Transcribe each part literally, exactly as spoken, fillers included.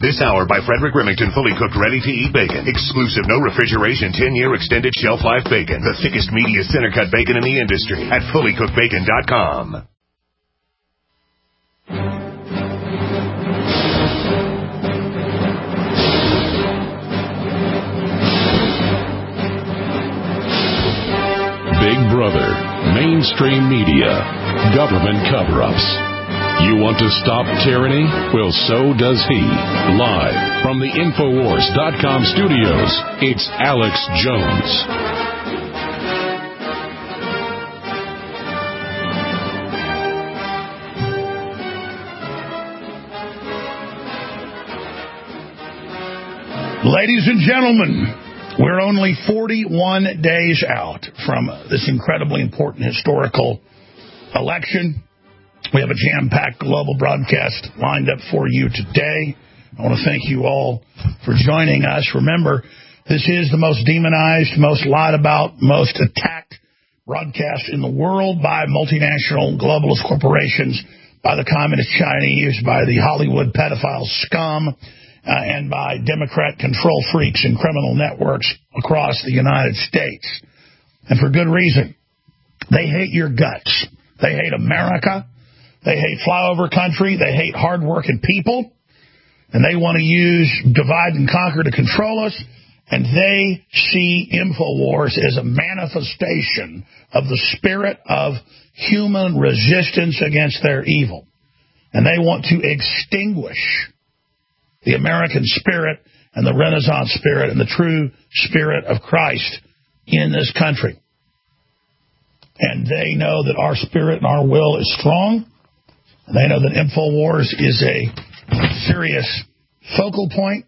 This hour by Frederick Remington, fully cooked, ready-to-eat bacon. Exclusive, no refrigeration, ten-year extended shelf life bacon. The thickest, meatiest, center-cut bacon in the industry at fully cooked bacon dot com. Big Brother, mainstream media, government cover-ups. You want to stop tyranny? Well, so does he. Live from the Infowars dot com studios, it's Alex Jones. Ladies and gentlemen, we're only forty-one days out from this incredibly important historical election. We have a jam-packed global broadcast lined up for you today. I want to thank you all for joining us. Remember, this is the most demonized, most lied about, most attacked broadcast in the world by multinational globalist corporations, by the communist Chinese, by the Hollywood pedophile scum, uh, and by Democrat control freaks and criminal networks across the United States. And for good reason. They hate your guts. They hate America. They hate flyover country. They hate hardworking people. And they want to use divide and conquer to control us. And they see InfoWars as a manifestation of the spirit of human resistance against their evil. And they want to extinguish the American spirit and the Renaissance spirit and the true spirit of Christ in this country. And they know that our spirit and our will is strong. And they know that InfoWars is a serious focal point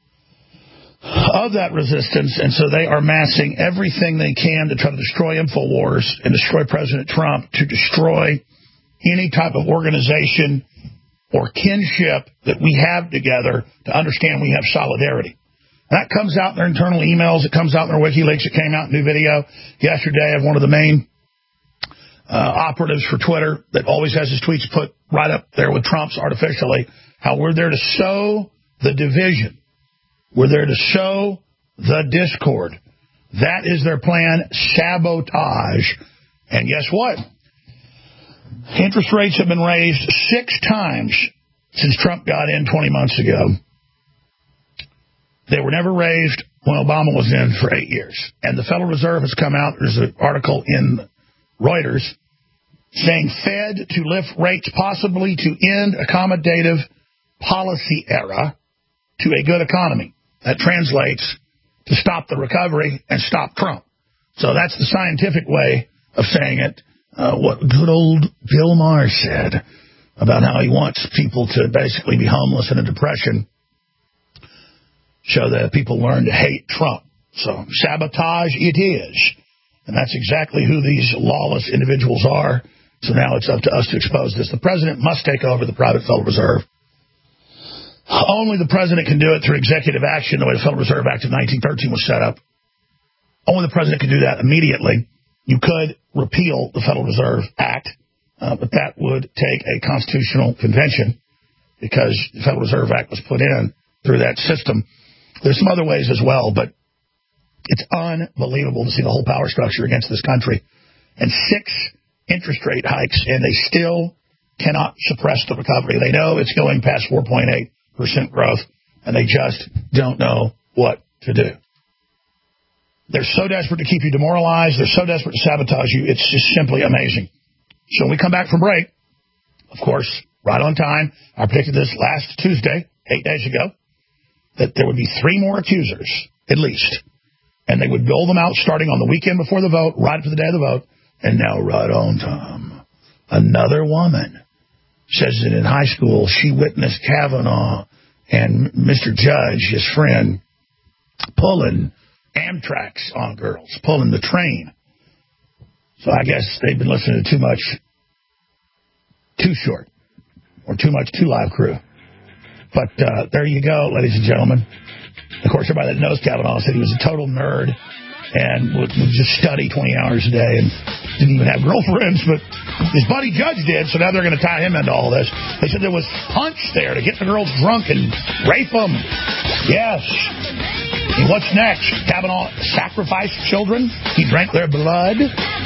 of that resistance. And so they are massing everything they can to try to destroy InfoWars and destroy President Trump, to destroy any type of organization or kinship that we have together to understand we have solidarity. And that comes out in their internal emails. It comes out in their WikiLeaks. It came out in a new video yesterday of one of the main uh, operatives for Twitter that always has his tweets put right up there with Trump's artificially, how we're there to sow the division. We're there to sow the discord. That is their plan, sabotage. And guess what? Interest rates have been raised six times since Trump got in twenty months ago. They were never raised when Obama was in for eight years. And the Federal Reserve has come out. There's an article in Reuters saying Fed to lift rates possibly to end accommodative policy era to a good economy. That translates to stop the recovery and stop Trump. So that's the scientific way of saying it. Uh, what good old Bill Maher said about how he wants people to basically be homeless and in depression so that people learn to hate Trump. So sabotage it is. And that's exactly who these lawless individuals are. So now it's up to us to expose this. The president must take over the private Federal Reserve. Only the president can do it through executive action, the way the Federal Reserve Act of nineteen thirteen was set up. Only the president can do that immediately. You could repeal the Federal Reserve Act, uh, but that would take a constitutional convention because the Federal Reserve Act was put in through that system. There's some other ways as well, but it's unbelievable to see the whole power structure against this country. And six interest rate hikes, and they still cannot suppress the recovery. They know it's going past four point eight percent growth, and they just don't know what to do. They're so desperate to keep you demoralized. They're so desperate to sabotage you. It's just simply amazing. So when we come back from break, of course, right on time, I predicted this last Tuesday, eight days ago, that there would be three more accusers, at least. And they would dole them out starting on the weekend before the vote, right up to the day of the vote. And now, right on time, another woman says that in high school she witnessed Kavanaugh and Mister Judge, his friend, pulling Amtrak's on girls, pulling the train. So I guess they've been listening to too much Too Short or too much Two Live Crew. But uh, there you go, ladies and gentlemen. Of course, everybody that knows Kavanaugh said he was a total nerd and would, would just study twenty hours a day and didn't even have girlfriends. But His buddy Judge did, so now they're going to tie him into all this. They said there was punch there to get the girls drunk and rape them. Yes. And what's next? Kavanaugh sacrificed children? He drank their blood?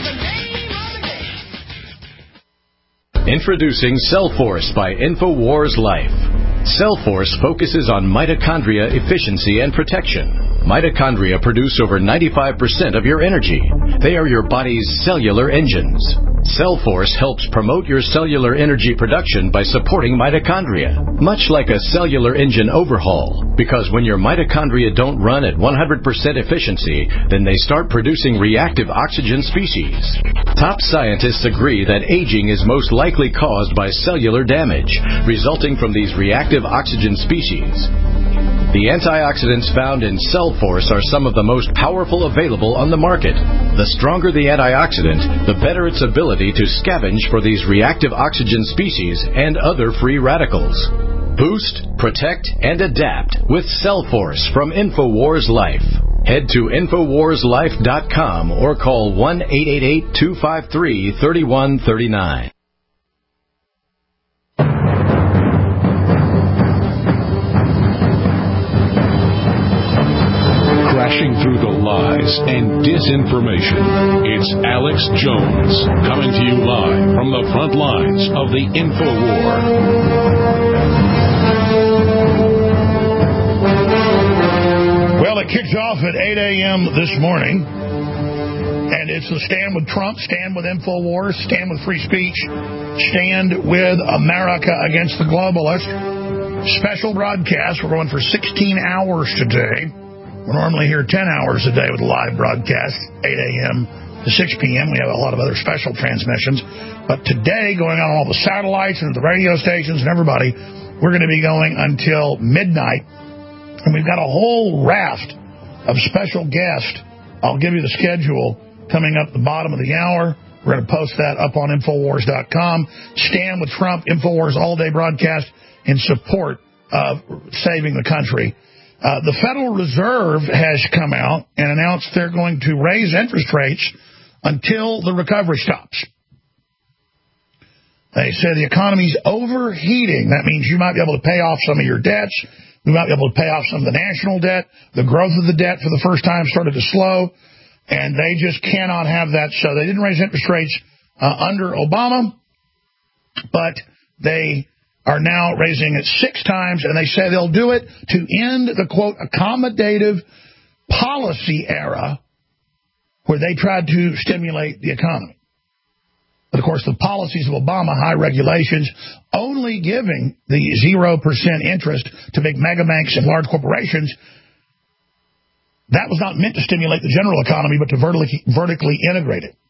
Introducing Cellforce by InfoWars Life. Cellforce focuses on mitochondria efficiency and protection. Mitochondria produce over ninety-five percent of your energy. They are your body's cellular engines. Cellforce helps promote your cellular energy production by supporting mitochondria, much like a cellular engine overhaul. Because when your mitochondria don't run at one hundred percent efficiency, then they start producing reactive oxygen species. Top scientists agree that aging is most likely caused by cellular damage, resulting from these reactive oxygen species. The antioxidants found in Cellforce are some of the most powerful available on the market. The stronger the antioxidant, the better its ability to scavenge for these reactive oxygen species and other free radicals. Boost, protect, and adapt with Cellforce from InfoWars Life. Head to Infowars Life dot com or call one eight eight eight, two five three, three one three nine. Crashing through the lies and disinformation. It's Alex Jones coming to you live from the front lines of the InfoWar. Well, it kicks off at eight a.m. this morning, and it's the Stand with Trump, Stand with InfoWars, Stand with Free Speech, Stand with America Against the Globalist. Special broadcast. We're going for sixteen hours today. We're normally here ten hours a day with a live broadcast, eight a.m. to six p.m. We have a lot of other special transmissions. But today, going on all the satellites and the radio stations and everybody, we're going to be going until midnight. And we've got a whole raft of special guests. I'll give you the schedule coming up at the bottom of the hour. We're going to post that up on Infowars dot com. Stand with Trump, Infowars all-day broadcast in support of saving the country. Uh, the Federal Reserve has come out and announced they're going to raise interest rates until the recovery stops. They say the economy's overheating. That means you might be able to pay off some of your debts. You might be able to pay off some of the national debt. The growth of the debt for the first time started to slow, and they just cannot have that. So they didn't raise interest rates uh, under Obama, but they are now raising it six times, and they say they'll do it to end the, quote, accommodative policy era where they tried to stimulate the economy. But, of course, the policies of Obama, high regulations, only giving the zero percent interest to big mega banks and large corporations, that was not meant to stimulate the general economy, but to vertically, vertically integrate it.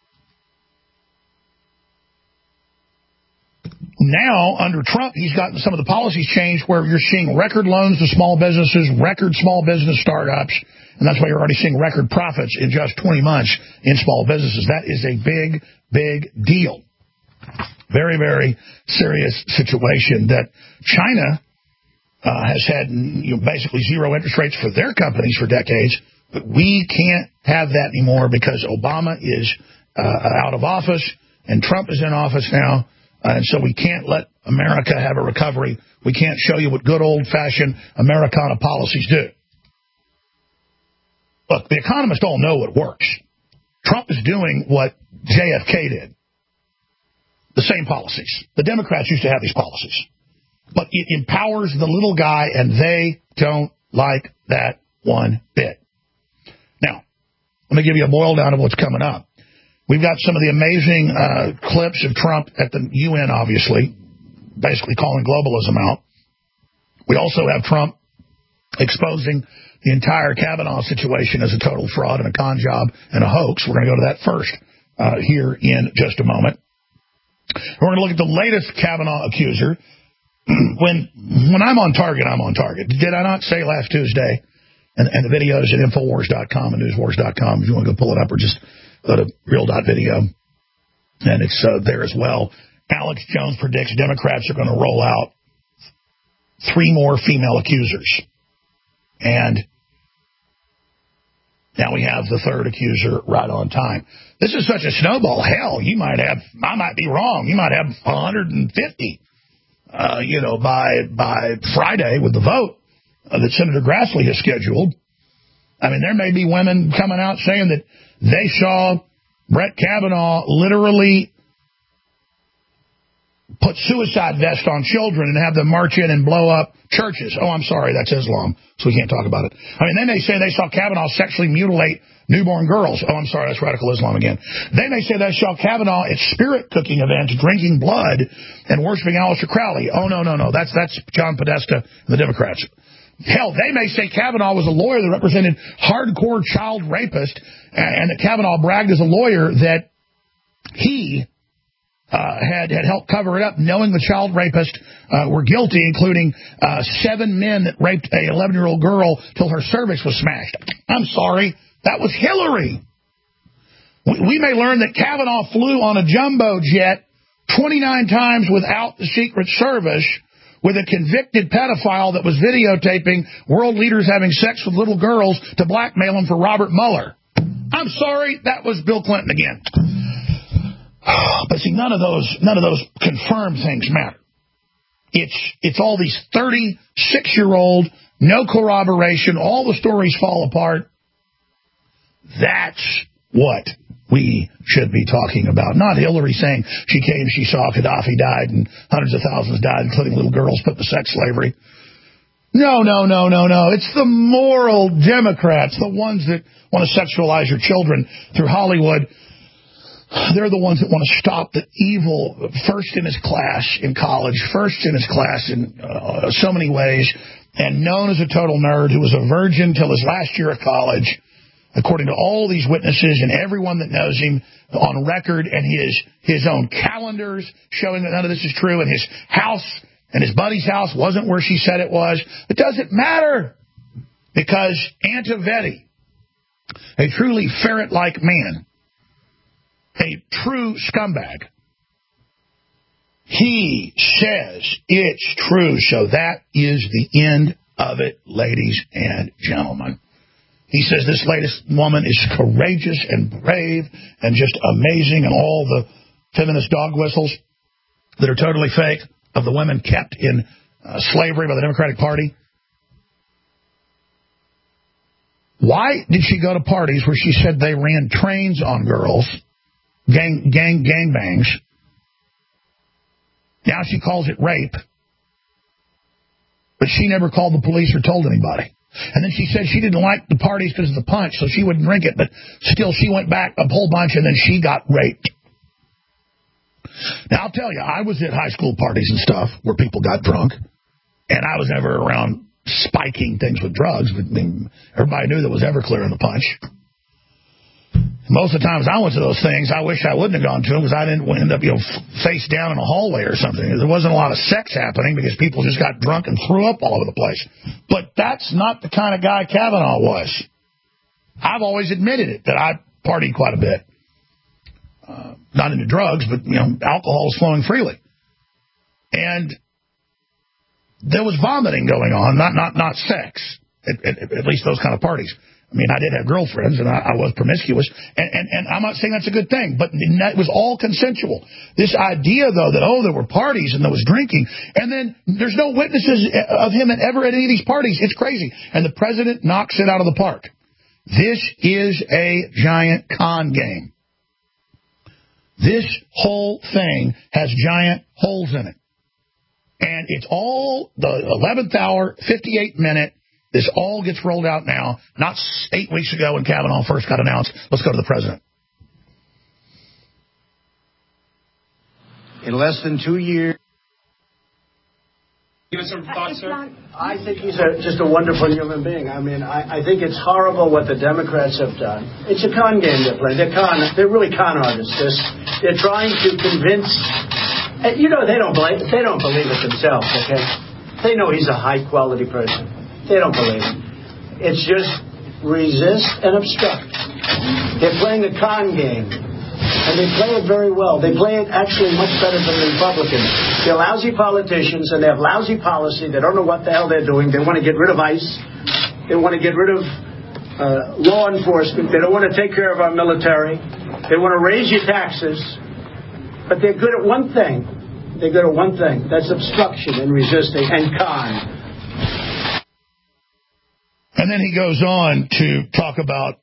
Now, under Trump, he's gotten some of the policies changed where you're seeing record loans to small businesses, record small business startups, and that's why you're already seeing record profits in just twenty months in small businesses. That is a big, big deal. Very, very serious situation that China uh, has had, you know, basically zero interest rates for their companies for decades, but we can't have that anymore because Obama is uh, out of office and Trump is in office now. Uh, and so we can't let America have a recovery. We can't show you what good old-fashioned Americana policies do. Look, the economists all know what works. Trump is doing what J F K did. The same policies. The Democrats used to have these policies. But it empowers the little guy, and they don't like that one bit. Now, let me give you a boil down of what's coming up. We've got some of the amazing uh, clips of Trump at the U N, obviously, basically calling globalism out. We also have Trump exposing the entire Kavanaugh situation as a total fraud and a con job and a hoax. We're going to go to that first uh, here in just a moment. We're going to look at the latest Kavanaugh accuser. when when I'm on target, I'm on target. Did I not say last Tuesday? And, and the videos at Infowars dot com and Newswars dot com, if you want to go pull it up, or just go to real dot video, and it's uh, there as well. Alex Jones predicts Democrats are going to roll out three more female accusers. And Now we have the third accuser right on time. This is such a snowball. Hell, you might have, I might be wrong, you might have one hundred fifty, uh, you know, by by Friday with the vote uh, that Senator Grassley has scheduled. I mean, there may be women coming out saying that they saw Brett Kavanaugh literally put suicide vests on children and have them march in and blow up churches. Oh, I'm sorry, that's Islam, so we can't talk about it. I mean, then they say they saw Kavanaugh sexually mutilate newborn girls. Oh, I'm sorry, that's radical Islam again. They may say they saw Kavanaugh at spirit cooking events drinking blood and worshiping Aleister Crowley. Oh, no, no, no, that's that's John Podesta and the Democrats. Hell, they may say Kavanaugh was a lawyer that represented hardcore child rapists, and that Kavanaugh bragged as a lawyer that he uh, had, had helped cover it up, knowing the child rapists uh, were guilty, including uh, seven men that raped a eleven-year-old girl till her cervix was smashed. I'm sorry, that was Hillary. We, we may learn that Kavanaugh flew on a jumbo jet twenty-nine times without the Secret Service with a convicted pedophile that was videotaping world leaders having sex with little girls to blackmail him for Robert Mueller. I'm sorry, that was Bill Clinton again. But see, none of those none of those confirmed things matter. It's it's all these thirty-six-year-old, no corroboration, all the stories fall apart. That's what we should be talking about. Not Hillary saying she came, she saw Gaddafi died, and hundreds of thousands died, including little girls put to sex slavery. No, no, no, no, no. It's the moral Democrats, the ones that want to sexualize your children through Hollywood. They're the ones that want to stop the evil first in his class in college, first in his class in uh, so many ways, and known as a total nerd who was a virgin till his last year of college, according to all these witnesses and everyone that knows him on record, and his his own calendars showing that none of this is true, and his house and his buddy's house wasn't where she said it was. It doesn't matter, because Antovetti, a truly ferret-like man, a true scumbag, he says it's true, so that is the end of it, ladies and gentlemen. He says this latest woman is courageous and brave and just amazing, and all the feminist dog whistles that are totally fake of the women kept in uh, slavery by the Democratic Party. Why did she go to parties where she said they ran trains on girls, gang, gang, gangbangs? Now she calls it rape, but she never called the police or told anybody. And then she said she didn't like the parties because of the punch, so she wouldn't drink it, but still she went back a whole bunch, and then she got raped. Now, I'll tell you, I was at high school parties and stuff where people got drunk, and I was never around spiking things with drugs, but I mean, everybody knew that was Everclear in the punch. Most of the times I went to those things, I wish I wouldn't have gone to them, because I didn't end up, you know, face down in a hallway or something. There wasn't a lot of sex happening because people just got drunk and threw up all over the place. But that's not the kind of guy Kavanaugh was. I've always admitted it, that I partied quite a bit. Uh, not into drugs, but, you know, alcohol is flowing freely. And there was vomiting going on, not not not sex, at, at, at least those kind of parties. I mean, I did have girlfriends, and I, I was promiscuous, and, and, and I'm not saying that's a good thing, but it was all consensual. This idea, though, that, oh, there were parties and there was drinking, and then there's no witnesses of him at ever at any of these parties. It's crazy. And the president knocks it out of the park. This is a giant con game. This whole thing has giant holes in it. And it's all the eleventh hour, fifty-eight minute. This all gets rolled out now, not eight weeks ago when Kavanaugh first got announced. Let's go to the president. In less than two years. Give us some thoughts, sir. I think he's a, just a wonderful human being. I mean, I, I think it's horrible what the Democrats have done. It's a con game they're playing. They're con. They're really con artists. They're, they're trying to convince. You know, they don't believe. They don't believe it themselves. Okay, they know he's a high quality person. They don't believe it. It's just resist and obstruct. They're playing a con game. And they play it very well. They play it actually much better than the Republicans. They're lousy politicians, and they have lousy policy. They don't know what the hell they're doing. They want to get rid of ICE. They want to get rid of uh, law enforcement. They don't want to take care of our military. They want to raise your taxes. But they're good at one thing. They're good at one thing. That's obstruction and resisting and con. And then he goes on to talk about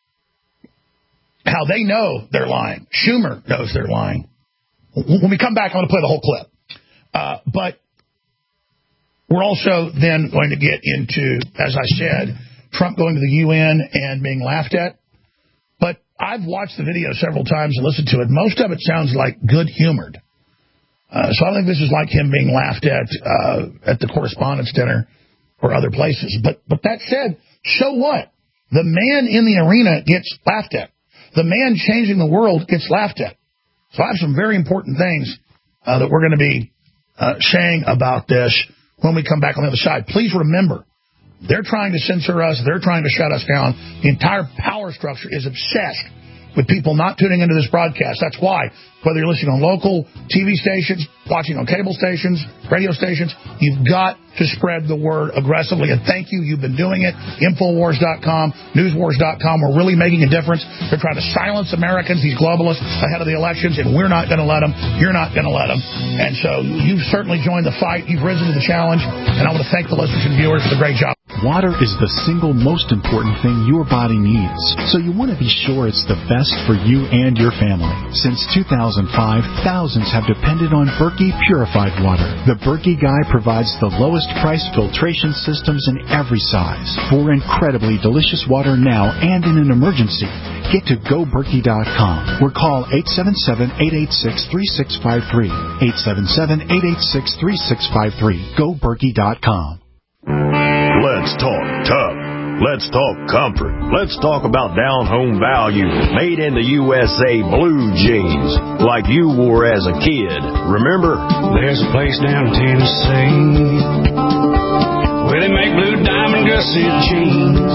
how they know they're lying. Schumer knows they're lying. When we come back, I'm going to play the whole clip. Uh, but we're also then going to get into, as I said, Trump going to the U N and being laughed at. But I've watched the video several times and listened to it. Most of it sounds like good-humored. Uh, so I think this is like him being laughed at uh, at the Correspondents' Dinner or other places. But but that said, so what? The man in the arena gets laughed at. The man changing the world gets laughed at. So I have some very important things uh, that we're going to be uh, saying about this when we come back on the other side. Please remember, they're trying to censor us. They're trying to shut us down. The entire power structure is obsessed with people not tuning into this broadcast. That's why, whether you're listening on local T V stations, watching on cable stations, radio stations, you've got to spread the word aggressively. And thank you. You've been doing it. Infowars dot com, Newswars dot com. We're really making a difference. They're trying to silence Americans, these globalists, ahead of the elections, and we're not going to let them. You're not going to let them. And so you've certainly joined the fight. You've risen to the challenge. And I want to thank the listeners and viewers for the great job. Water is the single most important thing your body needs, so you want to be sure it's the best for you and your family. Since two thousand five, thousands have depended on Berkey purified water. The Berkey Guy provides the lowest price filtration systems in every size for incredibly delicious water now and in an emergency. Get to go berkey dot com or call eight seven seven, eight eight six, three six five three. eight seven seven, eight eight six, three six five three. go berkey dot com. Let's talk tough. Let's talk comfort. Let's talk about down-home value. Made in the U S A blue jeans, like you wore as a kid. Remember? There's a place down in Tennessee where they make blue diamond gusset jeans.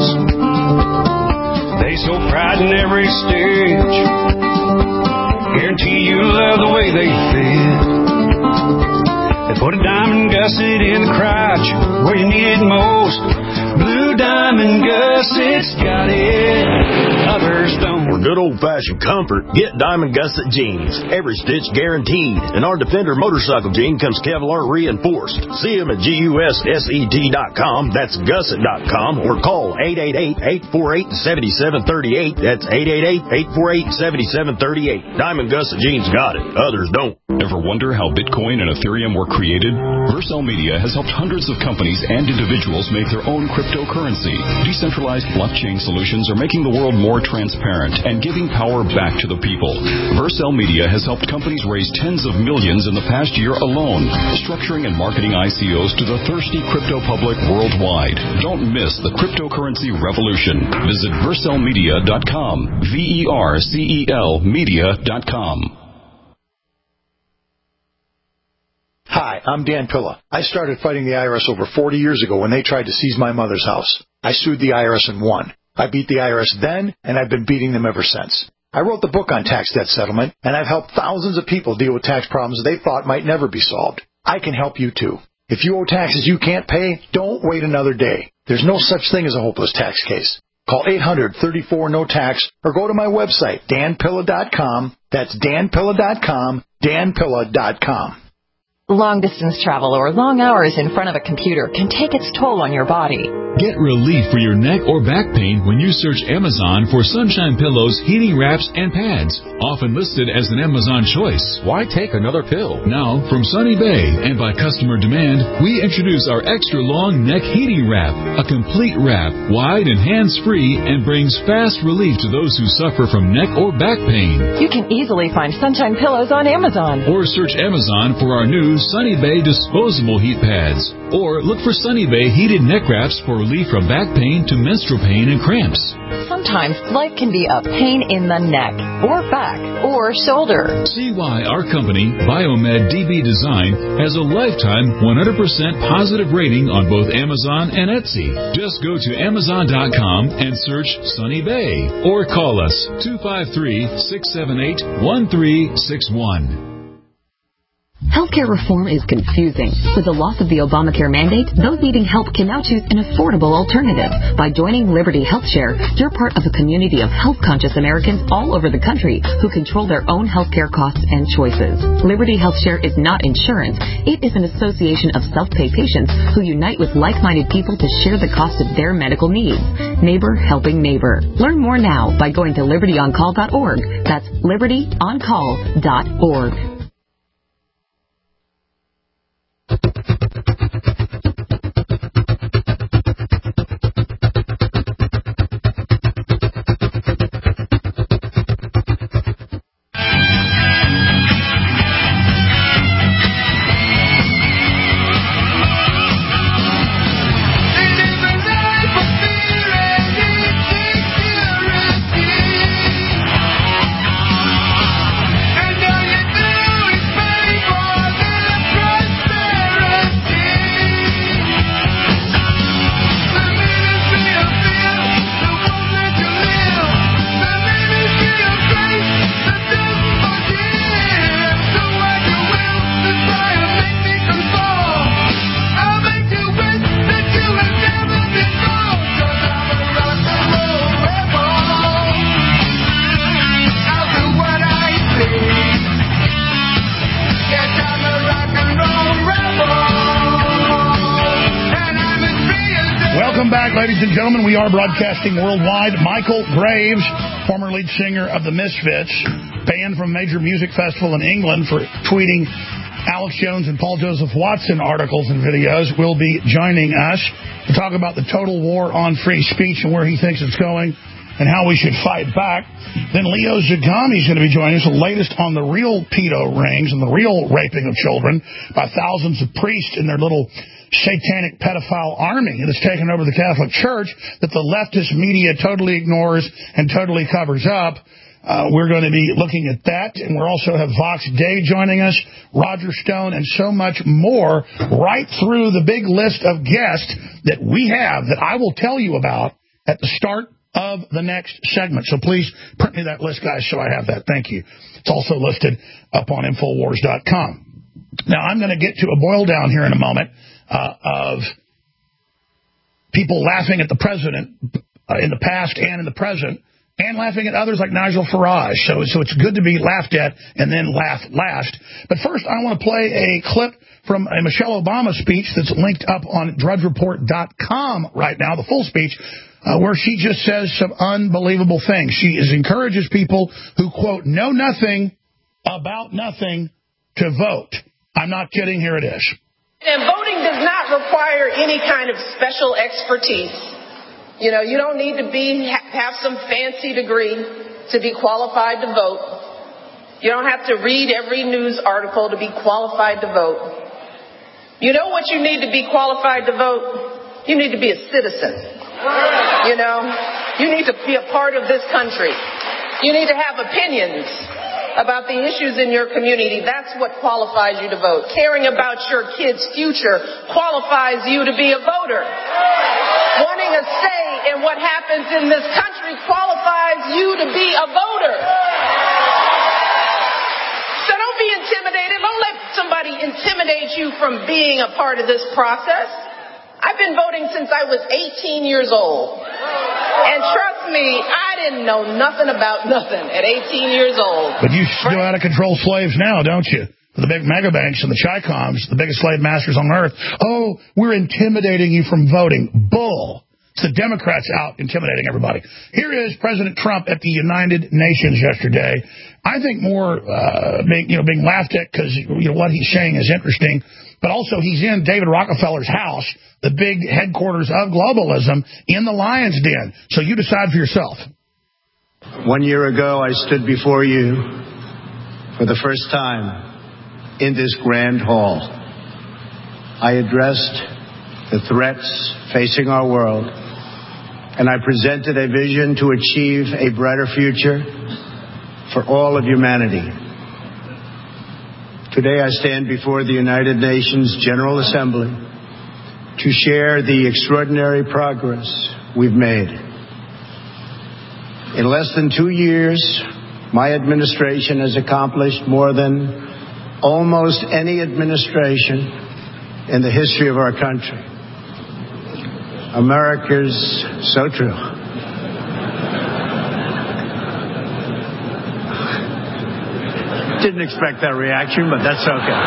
They so pride in every stitch. Guarantee you love the way they fit. They put a diamond gusset in the crotch where you need it most. Blue Diamond Gusset's got it, others don't. For good old-fashioned comfort, get Diamond Gusset jeans. Every stitch guaranteed. And our Defender motorcycle jean comes Kevlar reinforced. See them at G U S S E T dot com. That's gusset dot com. Or call eight eight eight, eight four eight, seven seven three eight. That's eight eight eight, eight four eight, seven seven three eight. Diamond Gusset jeans got it, others don't. Ever wonder how Bitcoin and Ethereum were created? Vercel Media has helped hundreds of companies and individuals make their own cryptocurrency. Decentralized blockchain solutions are making the world more transparent and giving power back to the people. Vercel Media has helped companies raise tens of millions in the past year alone, structuring and marketing I C Os to the thirsty crypto public worldwide. Don't miss the cryptocurrency revolution. Visit vercel media dot com. V E R C E L media dot com. Hi, I'm Dan Pilla. I started fighting the I R S over forty years ago when they tried to seize my mother's house. I sued the I R S and won. I beat the I R S then, and I've been beating them ever since. I wrote the book on tax debt settlement, and I've helped thousands of people deal with tax problems they thought might never be solved. I can help you too. If you owe taxes you can't pay, don't wait another day. There's no such thing as a hopeless tax case. Call eight hundred, thirty-four, no tax or go to my website, dan pilla dot com. That's dan pilla dot com, dan pilla dot com. Long-distance travel or long hours in front of a computer can take its toll on your body. Get relief for your neck or back pain when you search Amazon for Sunshine Pillows, heating wraps, and pads, often listed as an Amazon choice. Why take another pill? Now, from Sunny Bay and by customer demand, we introduce our extra-long neck heating wrap, a complete wrap, wide and hands-free, and brings fast relief to those who suffer from neck or back pain. You can easily find Sunshine Pillows on Amazon. Or search Amazon for our new Sunny Bay disposable heat pads. Or look for Sunny Bay heated neck wraps for relief from back pain to menstrual pain and cramps. Sometimes life can be a pain in the neck, or back, or shoulder. See why our company, Biomed D B Design, has a lifetime one hundred percent positive rating on both Amazon and Etsy. Just go to amazon dot com and search Sunny Bay. Or call us two five three, six seven eight, one three six one. Healthcare reform is confusing. With the loss of the Obamacare mandate, those needing help can now choose an affordable alternative. By joining Liberty HealthShare, you're part of a community of health-conscious Americans all over the country who control their own healthcare costs and choices. Liberty HealthShare is not insurance. It is an association of self-pay patients who unite with like-minded people to share the cost of their medical needs. Neighbor helping neighbor. Learn more now by going to liberty on call dot org. That's liberty on call dot org. Ladies and gentlemen, we are broadcasting worldwide. Michael Graves, former lead singer of the Misfits, banned from a major music festival in England for tweeting Alex Jones and Paul Joseph Watson articles and videos, will be joining us to talk about the total war on free speech and where he thinks it's going and how we should fight back. Then Leo Zagami is going to be joining us, the latest on the real pedo rings and the real raping of children by thousands of priests in their little satanic pedophile army that has taken over the Catholic Church that the leftist media totally ignores and totally covers up. Uh, we're going to be looking at that, and we'll also have Vox Day joining us, Roger Stone, and so much more right through the big list of guests that we have that I will tell you about at the start of the next segment. So please print me that list, guys, so I have that. Thank you. It's also listed up on Infowars dot com. Now, I'm going to get to a boil down here in a moment uh, of people laughing at the president uh, in the past and in the present, and laughing at others like Nigel Farage. So, so it's good to be laughed at and then laugh last. But first, I want to play a clip from a Michelle Obama speech that's linked up on drudge report dot com right now, the full speech, uh, where she just says some unbelievable things. She is, encourages people who, quote, know nothing about nothing to vote. I'm not kidding. Here it is. And voting does not require any kind of special expertise. You know, you don't need to be have some fancy degree to be qualified to vote. You don't have to read every news article to be qualified to vote. You know what you need to be qualified to vote? You need to be a citizen. You know, you need to be a part of this country. You need to have opinions about the issues in your community. That's what qualifies you to vote. Caring about your kids' future qualifies you to be a voter. Wanting a say in what happens in this country qualifies you to be a voter. So don't be intimidated. Don't let somebody intimidate you from being a part of this process. I've been voting since I was eighteen years old. And trust me, I didn't know nothing about nothing at eighteen years old. But you still know how to control slaves now, don't you? The big mega banks and the Chi-Coms, the biggest slave masters on earth. Oh, we're intimidating you from voting. Bull. It's the Democrats out intimidating everybody. Here is President Trump at the United Nations yesterday. I think more uh, being, you know, being laughed at because you know what he's saying is interesting, but also he's in David Rockefeller's house, the big headquarters of globalism, in the Lion's Den. So you decide for yourself. One year ago, I stood before you for the first time in this grand hall. I addressed the threats facing our world, and I presented a vision to achieve a brighter future for all of humanity. Today I stand before the United Nations General Assembly to share the extraordinary progress we've made. In less than two years, my administration has accomplished more than almost any administration in the history of our country. America's so true. Didn't expect that reaction, but that's okay.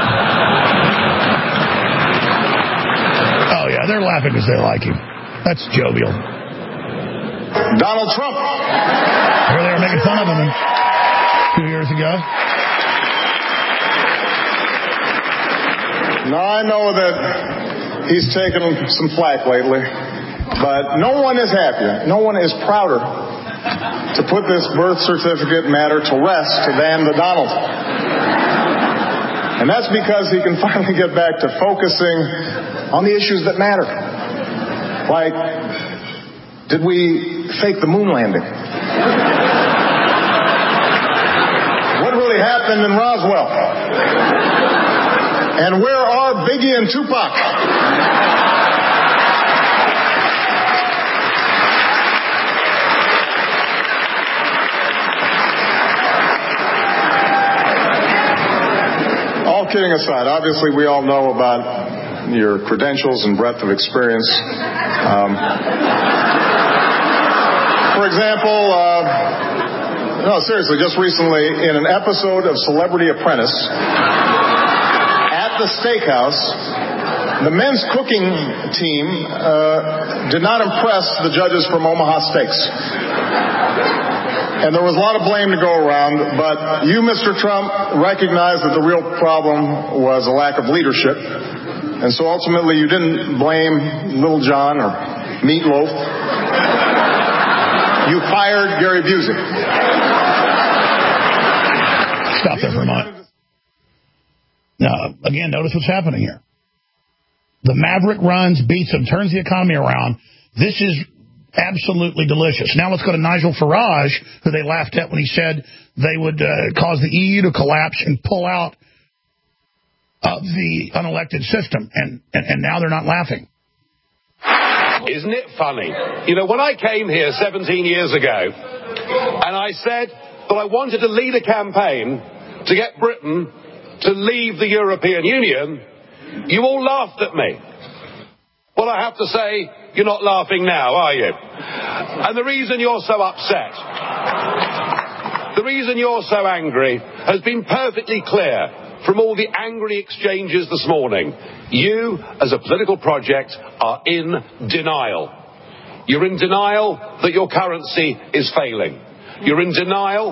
Oh, yeah, they're laughing because they like him. That's jovial. Donald Trump. Here they are making fun of him two years ago. Now, I know that he's taken some flack lately, but no one is happier, no one is prouder to put this birth certificate matter to rest than the Donald. And that's because he can finally get back to focusing on the issues that matter. Like, did we fake the moon landing? What really happened in Roswell? And where are Biggie and Tupac? All kidding aside, obviously we all know about your credentials and breadth of experience. Um, for example, uh, no, seriously, just recently in an episode of Celebrity Apprentice, the steakhouse, the men's cooking team uh, did not impress the judges from Omaha Steaks. And there was a lot of blame to go around, but you, Mister Trump, recognized that the real problem was a lack of leadership. And so ultimately you didn't blame Little John or Meatloaf. You fired Gary Busey. Stop there for a moment. Now, again, notice what's happening here. The Maverick runs, beats him, turns the economy around. This is absolutely delicious. Now let's go to Nigel Farage, who they laughed at when he said they would uh, cause the E U to collapse and pull out of the unelected system. And, and, and now they're not laughing. Isn't it funny? You know, when I came here seventeen years ago, and I said that I wanted to lead a campaign to get Britain to leave the European Union, you all laughed at me. Well, I have to say, you're not laughing now, are you? And the reason you're so upset, the reason you're so angry, has been perfectly clear from all the angry exchanges this morning. You, as a political project, are in denial. You're in denial that your currency is failing. You're in denial.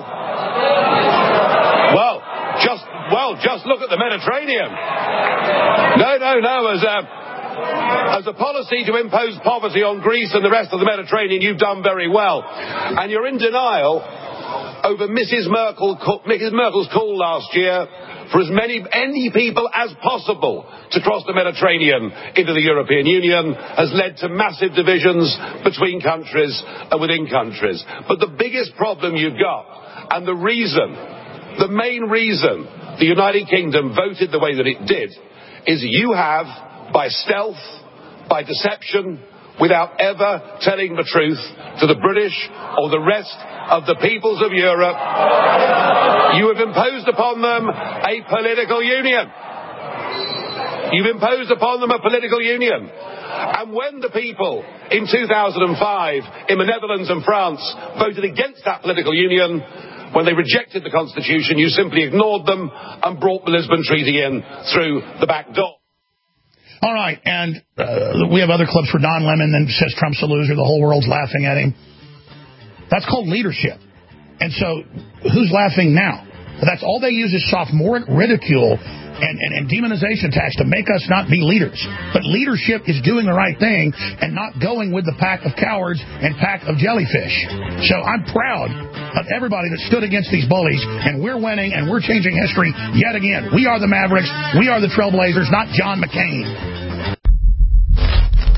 Well, just well, just look at the Mediterranean. No, no, no. As a as a policy to impose poverty on Greece and the rest of the Mediterranean, you've done very well. And you're in denial over Missus Merkel, Missus Merkel's call last year for as many any people as possible to cross the Mediterranean into the European Union has led to massive divisions between countries and within countries. But the biggest problem you've got, and the reason, the main reason the United Kingdom voted the way that it did, is you have, by stealth, by deception, without ever telling the truth to the British or the rest of the peoples of Europe, you have imposed upon them a political union. You've imposed upon them a political union. And when the people in two thousand five in the Netherlands and France voted against that political union, when they rejected the Constitution, you simply ignored them and brought the Lisbon Treaty in through the back door. All right, and uh, we have other clips for Don Lemon that says Trump's a loser, the whole world's laughing at him. That's called leadership. And so, who's laughing now? That's all they use is sophomoric ridicule and, and, and demonization attacks to make us not be leaders. But leadership is doing the right thing and not going with the pack of cowards and pack of jellyfish. So I'm proud of everybody that stood against these bullies, and we're winning, and we're changing history yet again. We are the Mavericks. We are the Trailblazers, not John McCain.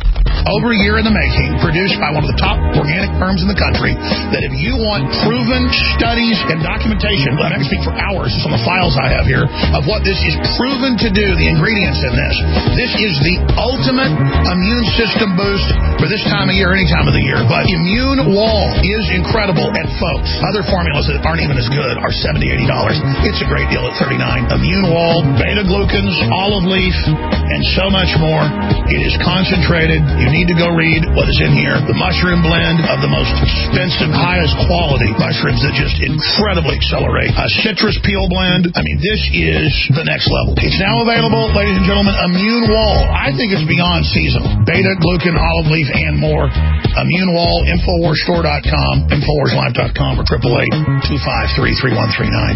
over a year in the making, produced by one of the top organic firms in the country, that if you want proven studies and documentation, I can speak for hours, it's on the files I have here, of what this is proven to do, the ingredients in this. This is the ultimate immune system boost for this time of year, any time of the year. But Immune Wall is incredible. And folks, other formulas that aren't even as good are seventy dollars, eighty dollars. It's a great deal at thirty-nine dollars. Immune Wall, beta-glucans, olive leaf, and so much more. It is concentrated. You need to go read what is in here. The mushroom blend of the most expensive, highest quality mushrooms that just incredibly accelerate. A citrus peel blend. I mean, this is the next level. It's now available, ladies and gentlemen, Immune Wall. I think it's beyond seasonal. Beta-glucan, olive leaf, and more. Immune Wall, Infowars Store dot com, Infowars Live dot com, or eight eight eight, two five three, three one three nine.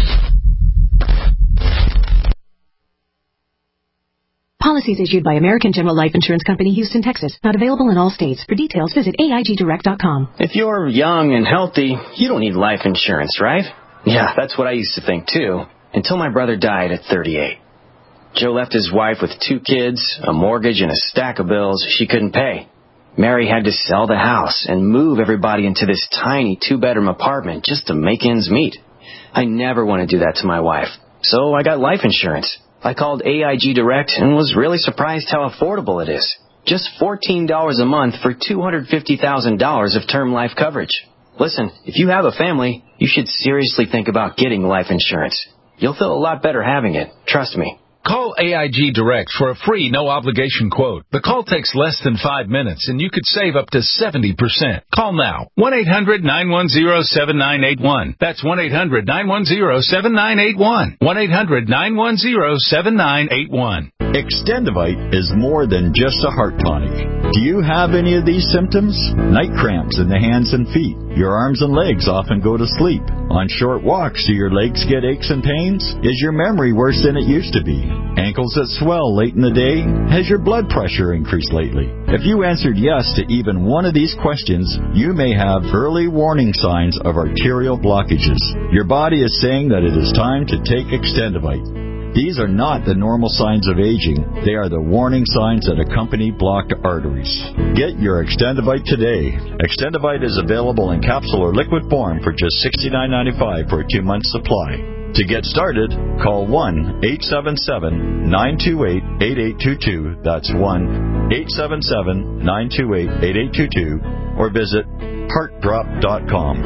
Policies issued by American General Life Insurance Company, Houston, Texas. Not available in all states. For details, visit A I G direct dot com. If you're young and healthy, you don't need life insurance, right? Yeah, that's what I used to think, too, until my brother died at thirty-eight. Joe left his wife with two kids, a mortgage, and a stack of bills she couldn't pay. Mary had to sell the house and move everybody into this tiny two-bedroom apartment just to make ends meet. I never want to do that to my wife, so I got life insurance. I called A I G Direct and was really surprised how affordable it is. Just fourteen dollars a month for two hundred fifty thousand dollars of term life coverage. Listen, if you have a family, you should seriously think about getting life insurance. You'll feel a lot better having it, trust me. Call A I G Direct for a free, no-obligation quote. The call takes less than five minutes, and you could save up to seventy percent. Call now. one eight hundred nine one zero seven nine eight one. That's one eight hundred nine one zero seven nine eight one. one eight hundred nine one zero seven nine eight one. Extendivite is more than just a heart tonic. Do you have any of these symptoms? Night cramps in the hands and feet. Your arms and legs often go to sleep. On short walks, do your legs get aches and pains? Is your memory worse than it used to be? Ankles that swell late in the day? Has your blood pressure increased lately? If you answered yes to even one of these questions, you may have early warning signs of arterial blockages. Your body is saying that it is time to take Extendivite. These are not the normal signs of aging. They are the warning signs that accompany blocked arteries. Get your Extendivite today. Extendivite is available in capsule or liquid form for just sixty-nine ninety-five for a two-month supply. To get started, call one eight seven seven nine two eight eight eight two two. That's one eight seven seven nine two eight eight eight two two. Or visit heart drop dot com.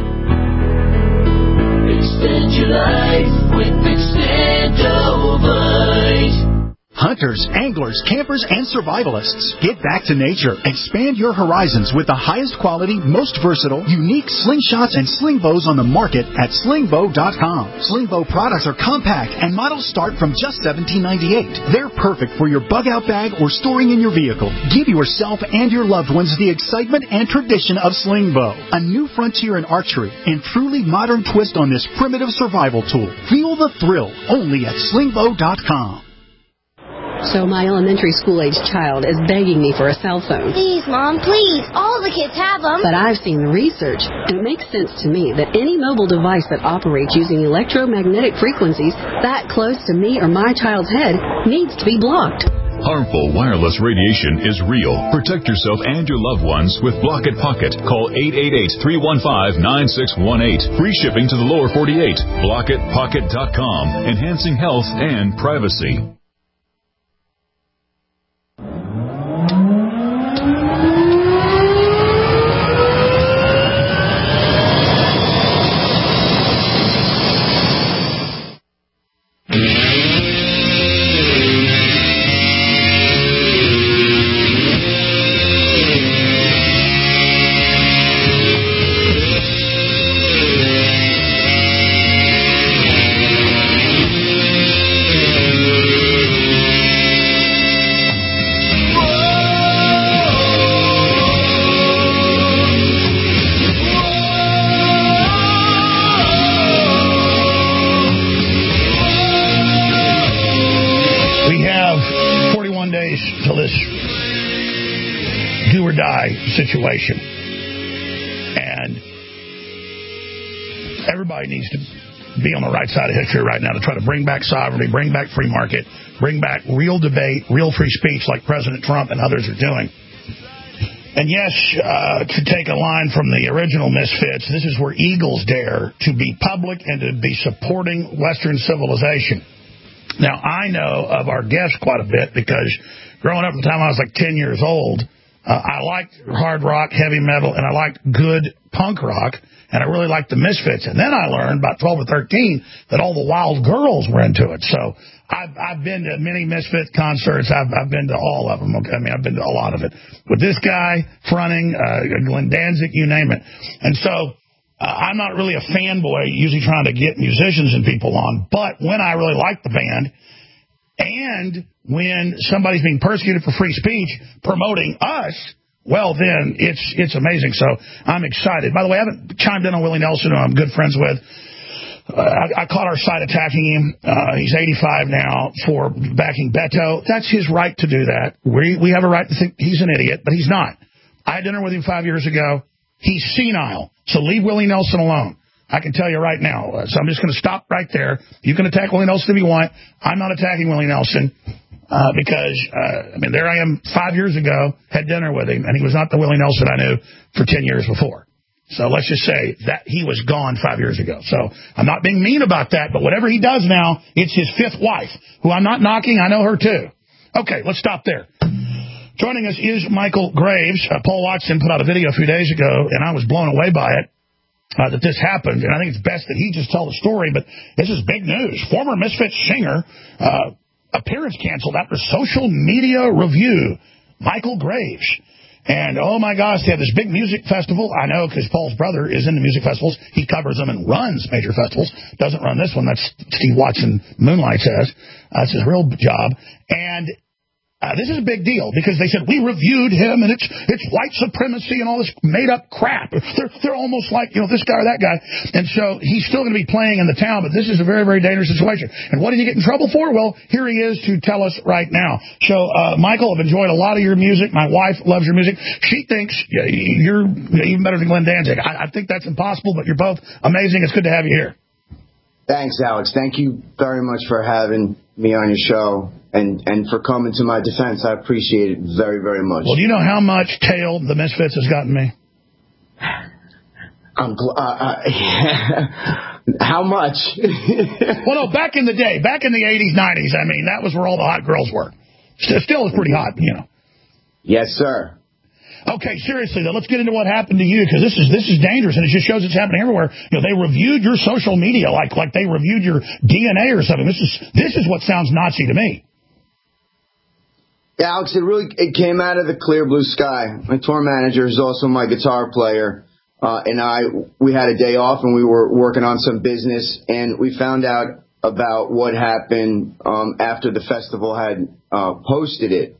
Extend your life with Extendovite. Hunters, anglers, campers, and survivalists. Get back to nature. Expand your horizons with the highest quality, most versatile, unique slingshots and sling bows on the market at sling bow dot com. Sling bow products are compact and models start from just seventeen ninety-eight. They're perfect for your bug-out bag or storing in your vehicle. Give yourself and your loved ones the excitement and tradition of sling bow. A new frontier in archery and truly modern twist on this primitive survival tool. Feel the thrill only at sling bow dot com. So my elementary school-aged child is begging me for a cell phone. Please, Mom, please. All the kids have them. But I've seen the research, and it makes sense to me that any mobile device that operates using electromagnetic frequencies that close to me or my child's head needs to be blocked. Harmful wireless radiation is real. Protect yourself and your loved ones with Block It Pocket. Call eight eight eight, three one five, nine six one eight. Free shipping to the lower forty-eight. block it pocket dot com. Enhancing health and privacy. Situation. And everybody needs to be on the right side of history right now to try to bring back sovereignty, bring back free market, bring back real debate, real free speech like President Trump and others are doing. And yes, uh, to take a line from the original Misfits, this is where eagles dare to be public and to be supporting Western civilization. Now, I know of our guests quite a bit because growing up at the time I was like ten years old, uh, I liked hard rock, heavy metal, and I liked good punk rock, and I really liked the Misfits. And then I learned about twelve or thirteen that all the wild girls were into it. So I've, I've been to many Misfit concerts. I've, I've been to all of them. Okay? I mean, I've been to a lot of it. With this guy fronting, uh, Glenn Danzig, you name it. And so uh, I'm not really a fanboy, usually trying to get musicians and people on. But when I really like the band, and when somebody's being persecuted for free speech promoting us, well, then it's it's amazing. So I'm excited. By the way, I haven't chimed in on Willie Nelson, who I'm good friends with. Uh, I, I caught our side attacking him. Uh, he's eighty-five now for backing Beto. That's his right to do that. We we have a right to think he's an idiot, but he's not. I had dinner with him five years ago. He's senile, so leave Willie Nelson alone. I can tell you right now. Uh, so I'm just going to stop right there. You can attack Willie Nelson if you want. I'm not attacking Willie Nelson uh, because, uh, I mean, there I am five years ago, had dinner with him, and he was not the Willie Nelson I knew for ten years before. So let's just say that he was gone five years ago. So I'm not being mean about that, but whatever he does now, it's his fifth wife, who I'm not knocking. I know her, too. Okay, let's stop there. Joining us is Michael Graves. Uh, Paul Watson put out a video a few days ago, and I was blown away by it. Uh, that this happened, and I think it's best that he just tell the story, but this is big news. Former Misfits singer, uh, appearance canceled after social media review. Michael Graves. And, oh, my gosh, they have this big music festival. I know because Paul's brother is into music festivals. He covers them and runs major festivals. Doesn't run this one. That's Steve Watson Moonlight says. Uh, that's his real job. And Uh, this is a big deal because they said, we reviewed him and it's it's white supremacy and all this made-up crap. They're, they're almost like, you know, this guy or that guy. And so he's still going to be playing in the town, but this is a very, very dangerous situation. And what did he get in trouble for? Well, here he is to tell us right now. So, uh, Michael, I've enjoyed a lot of your music. My wife loves your music. She thinks you're even better than Glenn Danzig. I, I think that's impossible, but you're both amazing. It's good to have you here. Thanks, Alex. Thank you very much for having me on your show and, and for coming to my defense. I appreciate it very, very much. Well, do you know how much tail the Misfits has gotten me? I'm gl- uh, uh, how much? Well, no, back in the day, back in the eighties, nineties, I mean, that was where all the hot girls were. Still, still is pretty hot, you know. Yes, sir. Okay, seriously, though, let's get into what happened to you, because this is this is dangerous, and it just shows it's happening everywhere. You know, they reviewed your social media like like they reviewed your D N A or something. This is this is what sounds Nazi to me. Yeah, Alex, it really it came out of the clear blue sky. My tour manager is also my guitar player, uh, and I we had a day off, and we were working on some business, and we found out about what happened um, after the festival had uh, posted it,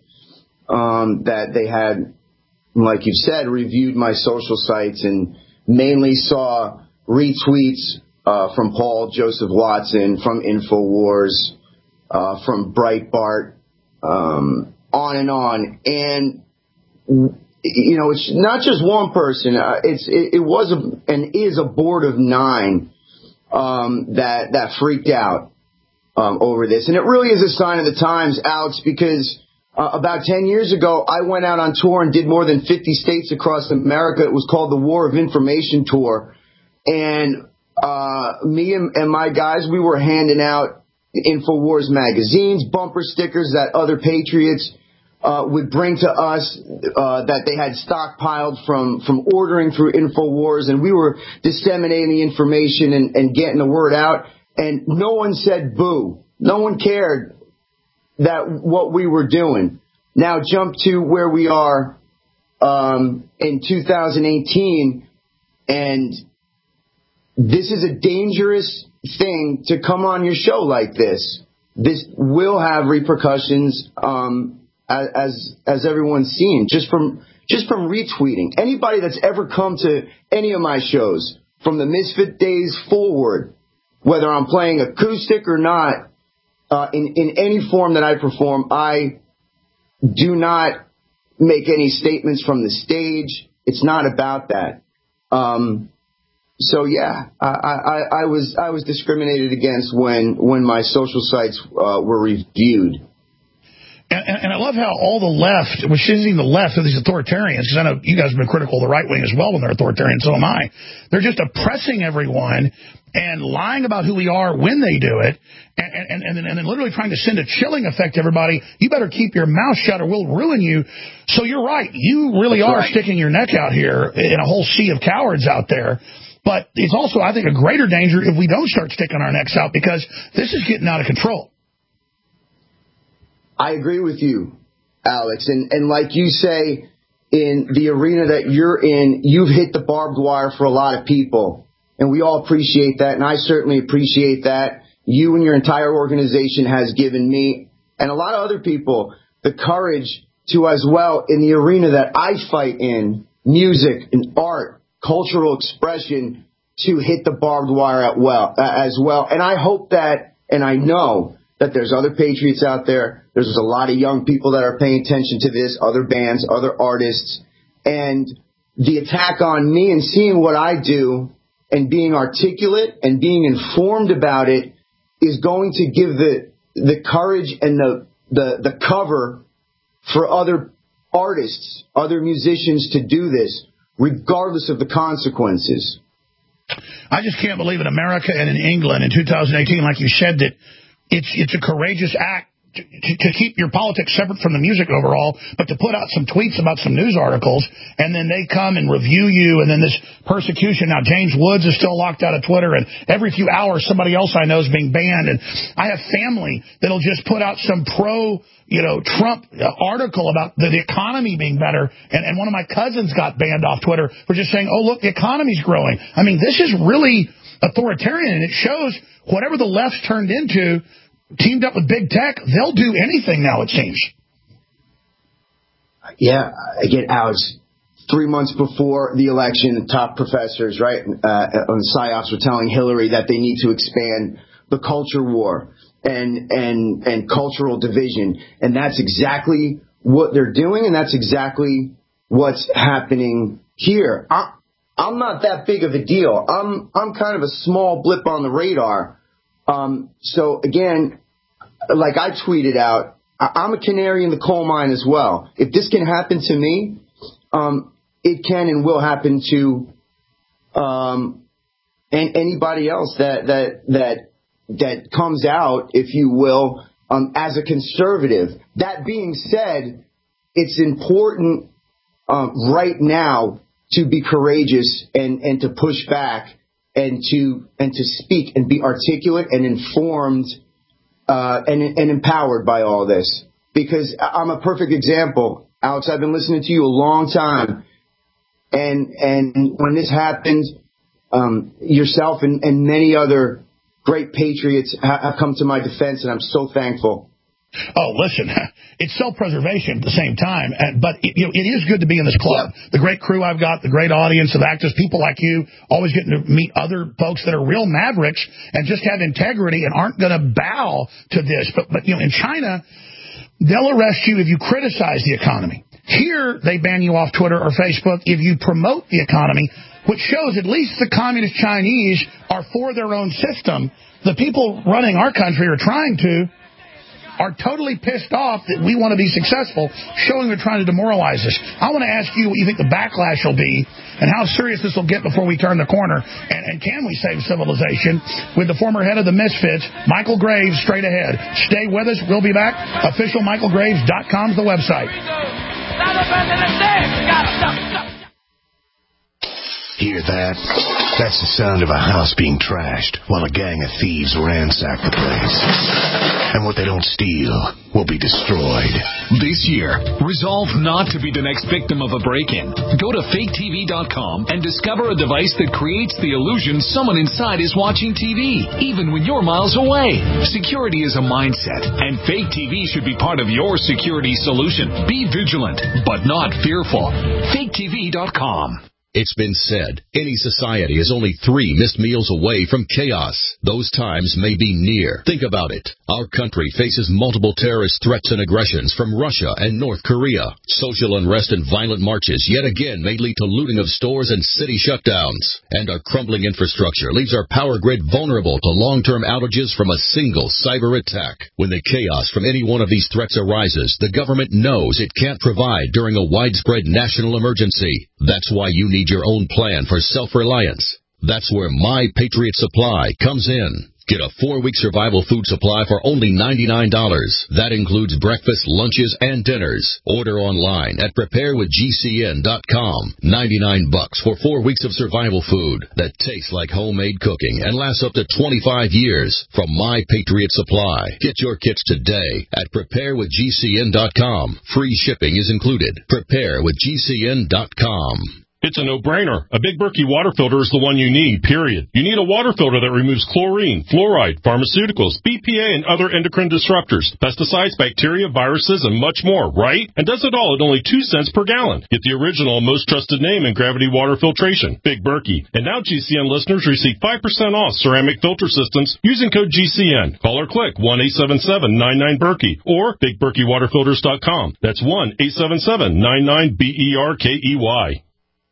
um, that they had, like you said, reviewed my social sites and mainly saw retweets uh, from Paul Joseph Watson, from InfoWars, uh, from Breitbart, um, on and on. And, you know, it's not just one person. Uh, it's it, it was a, and is a board of nine um, that that freaked out um, over this. And it really is a sign of the times, Alex, because Uh, about ten years ago, I went out on tour and did more than fifty states across America. It was called the War of Information Tour. And uh, me and, and my guys, we were handing out InfoWars magazines, bumper stickers that other patriots uh, would bring to us uh, that they had stockpiled from, from ordering through InfoWars. And we were disseminating the information and, and getting the word out. And no one said boo. No one cared that what we were doing. Now jump to where we are um, in two thousand eighteen, and this is a dangerous thing to come on your show like this. This will have repercussions, um, as as everyone's seen, just from just from retweeting. Anybody that's ever come to any of my shows, from the Misfit days forward, whether I'm playing acoustic or not, Uh, in, in any form that I perform, I do not make any statements from the stage. It's not about that. Um, so yeah, I, I, I was I was discriminated against when when my social sites uh, were reviewed. And, and, and I love how all the left, which isn't even the left, are these authoritarians, because I know you guys have been critical of the right wing as well when they're authoritarian, so am I. They're just oppressing everyone and lying about who we are when they do it, and, and, and, and then literally trying to send a chilling effect to everybody. You better keep your mouth shut or we'll ruin you. So you're right. You really That's are right. sticking your neck out here in a whole sea of cowards out there. But it's also, I think, a greater danger if we don't start sticking our necks out, because this is getting out of control. I agree with you, Alex. And, and like you say, in the arena that you're in, you've hit the barbed wire for a lot of people. And we all appreciate that, and I certainly appreciate that. You and your entire organization has given me, and a lot of other people, the courage to as well, in the arena that I fight in, music and art, cultural expression, to hit the barbed wire at well, uh, as well. And I hope that, and I know that there's other patriots out there. There's a lot of young people that are paying attention to this, other bands, other artists. And the attack on me and seeing what I do and being articulate and being informed about it is going to give the the courage and the, the, the cover for other artists, other musicians to do this, regardless of the consequences. I just can't believe in America and in England in two thousand eighteen, like you said, that it's it's a courageous act to, to, to keep your politics separate from the music overall, but to put out some tweets about some news articles, and then they come and review you, and then this persecution. Now, James Woods is still locked out of Twitter, and every few hours somebody else I know is being banned. And I have family that'll just put out some pro, you know, Trump article about the, the economy being better, and, and one of my cousins got banned off Twitter for just saying, oh, look, the economy's growing. I mean, this is really authoritarian, and it shows whatever the left's turned into, teamed up with big tech, they'll do anything now, it seems. Yeah, again, Alex, three months before the election, the top professors, right, uh, on the PSYOPs were telling Hillary that they need to expand the culture war and and and cultural division. And that's exactly what they're doing, and that's exactly what's happening here. I, I'm not that big of a deal. I'm I'm kind of a small blip on the radar. Um, so, again, like I tweeted out, I'm a canary in the coal mine as well. If this can happen to me, um, it can and will happen to um, and anybody else that that that that comes out, if you will, um, as a conservative. That being said, it's important um, right now to be courageous and, and to push back. And to and to speak and be articulate and informed uh, and and empowered by all this, because I'm a perfect example, Alex. I've been listening to you a long time, and and when this happened, um, yourself and, and many other great patriots ha- have come to my defense, and I'm so thankful. Oh, listen, it's self-preservation at the same time, and, but it, you know, it is good to be in this club. The great crew I've got, the great audience of actors, people like you, always getting to meet other folks that are real mavericks and just have integrity and aren't going to bow to this. But, but you know, in China, they'll arrest you if you criticize the economy. Here, they ban you off Twitter or Facebook if you promote the economy, which shows at least the communist Chinese are for their own system. The people running our country are trying to. Are totally pissed off that we want to be successful, showing they're trying to demoralize us. I want to ask you what you think the backlash will be and how serious this will get before we turn the corner. And, and can we save civilization? With the former head of the Misfits, Michael Graves, straight ahead. Stay with us. We'll be back. official michael graves dot com is the website. Hear that? That's the sound of a house being trashed while a gang of thieves ransack the place. And what they don't steal will be destroyed. This year, resolve not to be the next victim of a break-in. Go to fake T V dot com and discover a device that creates the illusion someone inside is watching T V, even when you're miles away. Security is a mindset, and Fake T V should be part of your security solution. Be vigilant, but not fearful. fake T V dot com. It's been said, any society is only three missed meals away from chaos. Those times may be near. Think about it. Our country faces multiple terrorist threats and aggressions from Russia and North Korea. Social unrest and violent marches yet again may lead to looting of stores and city shutdowns. And our crumbling infrastructure leaves our power grid vulnerable to long-term outages from a single cyber attack. When the chaos from any one of these threats arises, the government knows it can't provide during a widespread national emergency. That's why you need your own plan for self-reliance. That's where My Patriot Supply comes in. Get a four-week survival food supply for only ninety-nine dollars. That includes breakfast, lunches, and dinners. Order online at prepare with G C N dot com. ninety-nine bucks for four weeks of survival food that tastes like homemade cooking and lasts up to twenty-five years from My Patriot Supply. Get your kits today at prepare with G C N dot com. Free shipping is included. prepare with G C N dot com. It's a no-brainer. A Big Berkey water filter is the one you need, period. You need a water filter that removes chlorine, fluoride, pharmaceuticals, B P A, and other endocrine disruptors, pesticides, bacteria, viruses, and much more, right? And does it all at only two cents per gallon. Get the original, most trusted name in gravity water filtration, Big Berkey. And now G C N listeners receive five percent off ceramic filter systems using code G C N. Call or click one eight seven seven nine nine Berkey or big berkey water filters dot com. That's one eight seven seven nine nine B E R K E Y.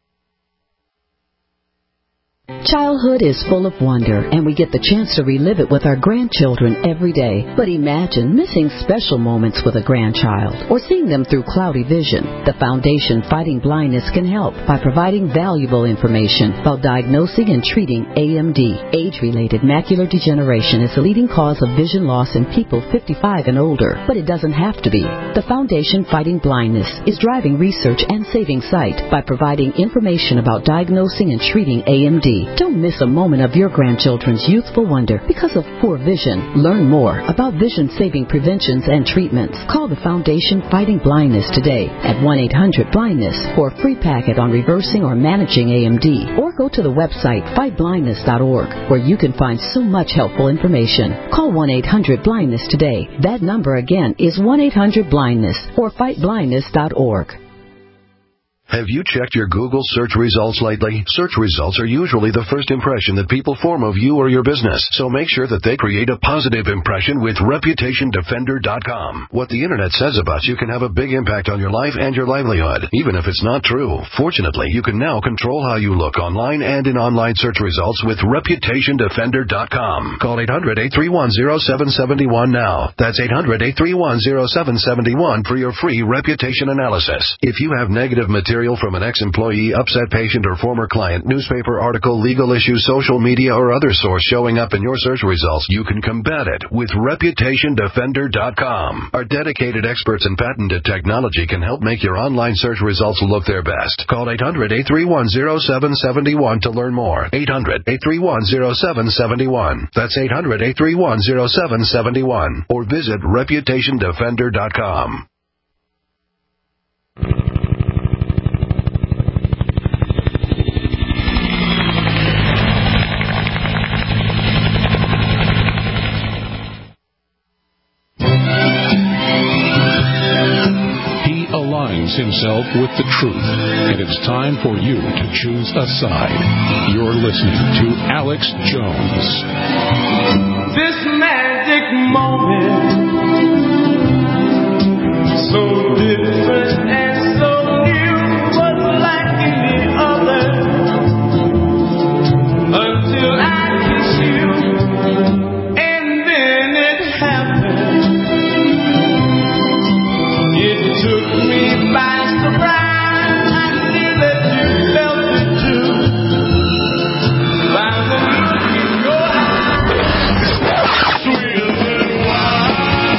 Childhood is full of wonder, and we get the chance to relive it with our grandchildren every day. But imagine missing special moments with a grandchild or seeing them through cloudy vision. The Foundation Fighting Blindness can help by providing valuable information about diagnosing and treating A M D. Age-related macular degeneration is the leading cause of vision loss in people fifty-five and older, but it doesn't have to be. The Foundation Fighting Blindness is driving research and saving sight by providing information about diagnosing and treating A M D. Don't miss a moment of your grandchildren's youthful wonder because of poor vision. Learn more about vision-saving preventions and treatments. Call the Foundation Fighting Blindness today at one eight hundred blindness for a free packet on reversing or managing A M D. Or go to the website fight blindness dot org where you can find so much helpful information. Call one eight hundred blindness today. That number again is one eight hundred blindness or fight blindness dot org. Have you checked your Google search results lately? Search results are usually the first impression that people form of you or your business, so make sure that they create a positive impression with reputation defender dot com. What the Internet says about you can have a big impact on your life and your livelihood, even if it's not true. Fortunately, you can now control how you look online and in online search results with reputation defender dot com. Call eight hundred eight three one zero seven seven one now. That's eight hundred eight three one zero seven seven one for your free reputation analysis. If you have negative material from an ex-employee, upset patient, or former client, newspaper article, legal issue, social media, or other source showing up in your search results, you can combat it with reputation defender dot com. Our dedicated experts in patented technology can help make your online search results look their best. Call eight hundred eight three one zero seven seven one to learn more. eight hundred eight three one zero seven seven one. That's eight hundred eight three one zero seven seven one. Or visit reputation defender dot com. Himself with the truth, and it's time for you to choose a side. You're listening to Alex Jones. This magic moment, so different and so new, was like any other until I kissed you, and then it happened. It took me by surprise. I knew that you felt it too. By the look in your eyes, sweeter than wine.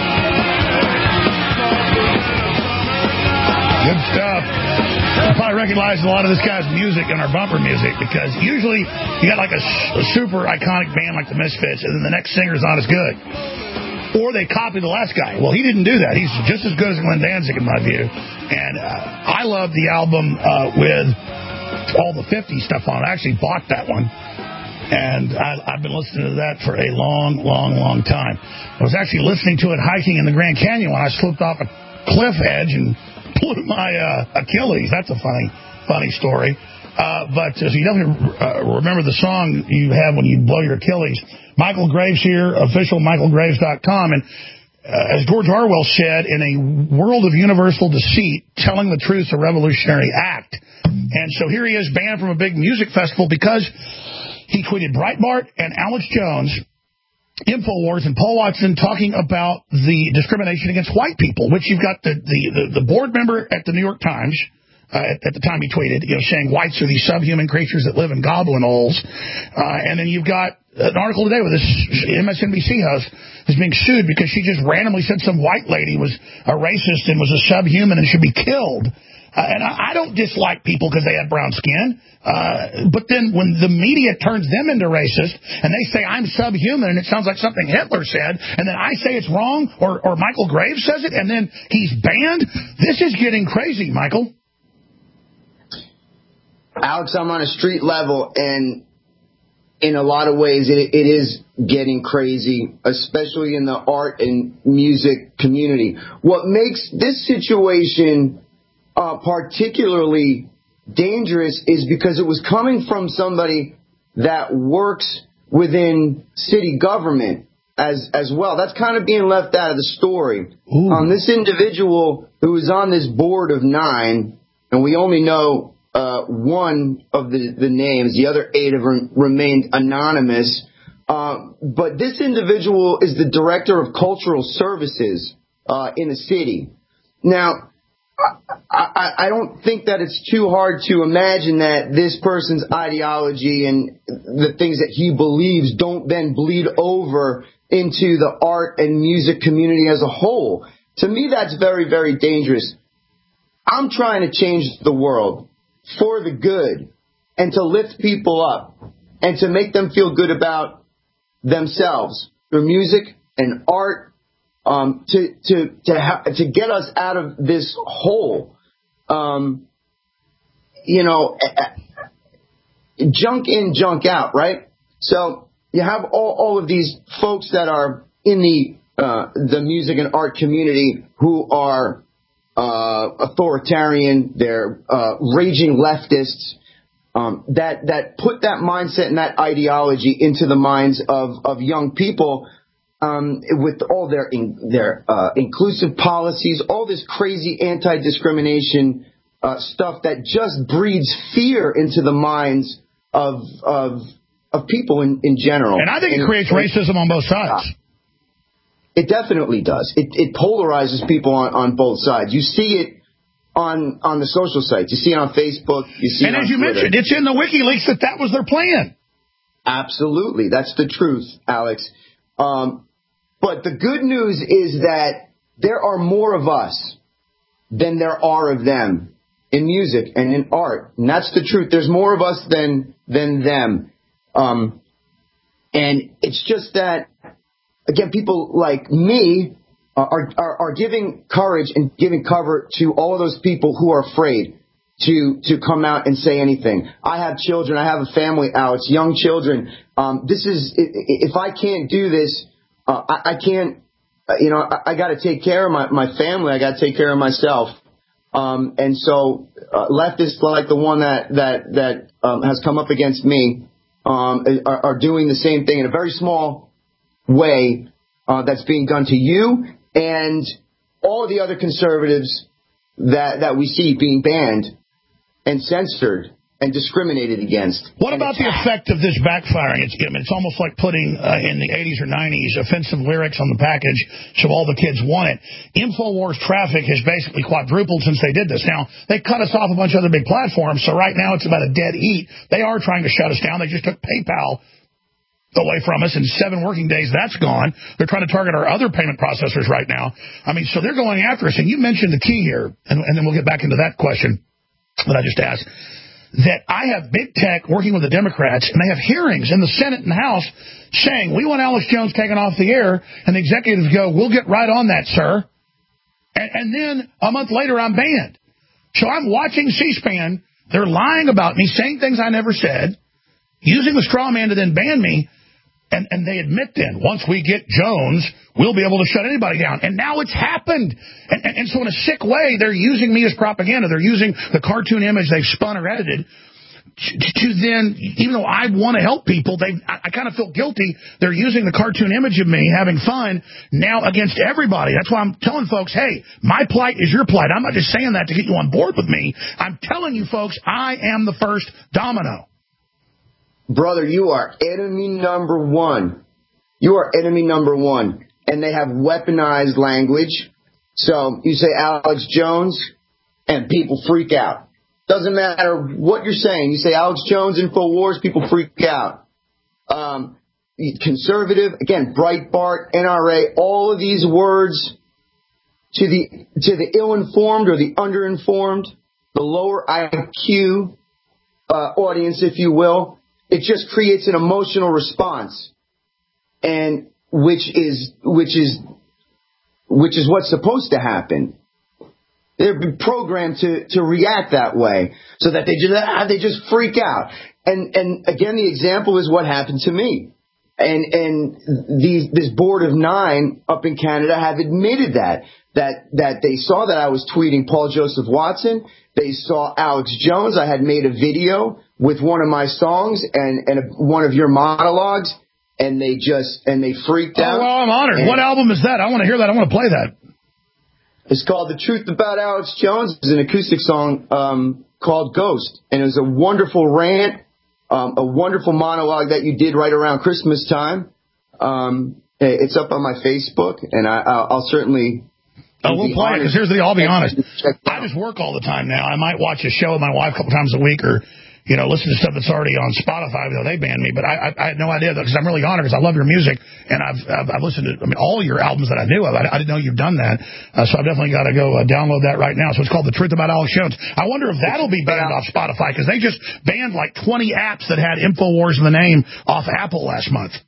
Good stuff. I probably recognize a lot of this guy's music in our bumper music because usually you got like a, a super iconic band like the Misfits, and then the next singer's not as good. Or they copy the last guy. Well, he didn't do that. He's just as good as Glenn Danzig, in my view. And uh, I love the album uh, with all the fifties stuff on it. I actually bought that one. And I, I've been listening to that for a long, long, long time. I was actually listening to it hiking in the Grand Canyon when I slipped off a cliff edge and blew my uh, Achilles. That's a funny, funny story. Uh, but if you definitely uh, remember the song you have when you blow your Achilles, Michael Graves here, official michael graves dot com. And uh, as George Orwell said, in a world of universal deceit, telling the truth is a revolutionary act. And so here he is, banned from a big music festival because he tweeted Breitbart and Alex Jones, InfoWars, and Paul Watson talking about the discrimination against white people, which you've got the, the, the, the board member at the New York Times, uh, at, at the time he tweeted, you know, saying whites are these subhuman creatures that live in goblin holes. Uh, and then you've got an article today where this M S N B C host is being sued because she just randomly said some white lady was a racist and was a subhuman and should be killed. Uh, and I, I don't dislike people because they have brown skin. Uh, but then when the media turns them into racist and they say I'm subhuman and it sounds like something Hitler said, and then I say it's wrong, or, or Michael Graves says it, and then he's banned, this is getting crazy, Michael. Alex, I'm on a street level, and in a lot of ways it, it is getting crazy, especially in the art and music community. What makes this situation uh, particularly dangerous is because it was coming from somebody that works within city government as as well. That's kind of being left out of the story. Um, this individual who is on this board of nine, and we only know uh, one of the, the names, the other eight have re- remained anonymous. Uh, but this individual is the director of cultural services uh, in the city. Now, I, I don't think that it's too hard to imagine that this person's ideology and the things that he believes don't then bleed over into the art and music community as a whole. To me, that's very, very dangerous. I'm trying to change the world for the good and to lift people up and to make them feel good about themselves through music and art. Um, to to to ha- to get us out of this hole, um, you know, junk in, junk out, right? So you have all, all of these folks that are in the uh, the music and art community who are uh, authoritarian, they're uh, raging leftists um, that that put that mindset and that ideology into the minds of of young people. Um, with all their in, their uh, inclusive policies, all this crazy anti-discrimination uh, stuff that just breeds fear into the minds of of of people in, in general. And I think and, it creates and, racism on both sides. It definitely does. It, it polarizes people on, on both sides. You see it on on the social sites. You see it on Facebook. You see and it on as you Twitter. mentioned, it's in the WikiLeaks that that was their plan. Absolutely, that's the truth, Alex. Um, But the good news is that there are more of us than there are of them in music and in art. And that's the truth. There's more of us than than them. Um, and it's just that, again, people like me are, are, are giving courage and giving cover to all of those people who are afraid to to come out and say anything. I have children. I have a family, Alex, young children. Um, this is, if I can't do this, Uh, I, I can't, uh, you know, I, I got to take care of my, my family. I got to take care of myself. Um, and so uh, leftists like the one that that that um, has come up against me um, are, are doing the same thing in a very small way uh, that's being done to you and all of the other conservatives that, that we see being banned and censored and discriminated against. What about the effect of this backfiring? It's, I mean, it's almost like putting uh, in the eighties or nineties offensive lyrics on the package so all the kids want it. InfoWars traffic has basically quadrupled since they did this. Now, they cut us off a bunch of other big platforms, so right now it's about a dead heat. They are trying to shut us down. They just took PayPal away from us in seven working days. That's gone. They're trying to target our other payment processors right now. I mean, so they're going after us. And you mentioned the key here, and, and then we'll get back into that question that I just asked. That I have big tech working with the Democrats, and they have hearings in the Senate and the House saying, we want Alex Jones taken off the air, and the executives go, we'll get right on that, sir. And, and then a month later, I'm banned. So I'm watching C-SPAN. They're lying about me, saying things I never said, using the straw man to then ban me. And, and they admit then, once we get Jones, we'll be able to shut anybody down. And now it's happened. And, and, and so in a sick way, they're using me as propaganda. They're using the cartoon image they've spun or edited to, to then, even though I want to help people, they I, I kind of feel guilty. They're using the cartoon image of me having fun now against everybody. That's why I'm telling folks, hey, my plight is your plight. I'm not just saying that to get you on board with me. I'm telling you folks, I am the first domino. Brother, you are enemy number one. You are enemy number one. And they have weaponized language. So you say Alex Jones, and people freak out. Doesn't matter what you're saying. You say Alex Jones, InfoWars, people freak out. Um, conservative, again, Breitbart, N R A, all of these words to the to the ill-informed or the underinformed, the lower I Q uh, audience, if you will, it just creates an emotional response, and which is which is which is what's supposed to happen. They're programmed to, to react that way, so that they just ah, they just freak out. And and again, the example is what happened to me. And and these this board of nine up in Canada have admitted that that that they saw that I was tweeting Paul Joseph Watson. They saw Alex Jones. I had made a video with one of my songs and and a, one of your monologues, and they just and they freaked oh, out. Well, I'm honored. And what album is that? I want to hear that. I want to play that. It's called The Truth About Alex Jones. It's an acoustic song um, called Ghost, and it was a wonderful rant. Um, a wonderful monologue that you did right around Christmas time. Um, it's up on my Facebook, and I, I'll, I'll certainly. Oh, we'll play it, because here's the deal. I'll be honest. I just work all the time now. I might watch a show with my wife a couple times a week, or, you know, listen to stuff that's already on Spotify. You know, they banned me, but I, I, I had no idea, because I'm really honored, because I love your music, and I've, I've, I've listened to, I mean, all your albums that I knew of. I, I didn't know you've done that, uh, so I've definitely got to go uh, download that right now. So it's called The Truth About Alex Jones. I wonder if that'll be banned off Spotify, because they just banned like twenty apps that had InfoWars in the name off Apple last month.